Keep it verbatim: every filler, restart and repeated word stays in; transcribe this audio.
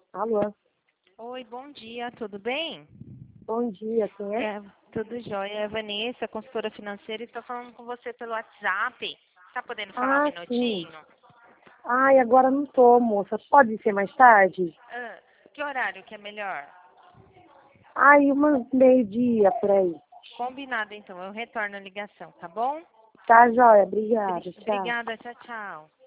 Alô? Oi, bom dia, tudo bem? Bom dia, quem é? É, tudo jóia. É a Vanessa, consultora financeira, e estou falando com você pelo WhatsApp. Está podendo falar um Ah, sim. minutinho? Ai, agora não tô, moça. Pode ser mais tarde? Ah, que horário que é melhor? Ai, umas meio-dia por aí. Combinado, então. Eu retorno a ligação, tá bom? Tá, joia. Obrigada. Bri- Tchau. Obrigada, tchau, tchau.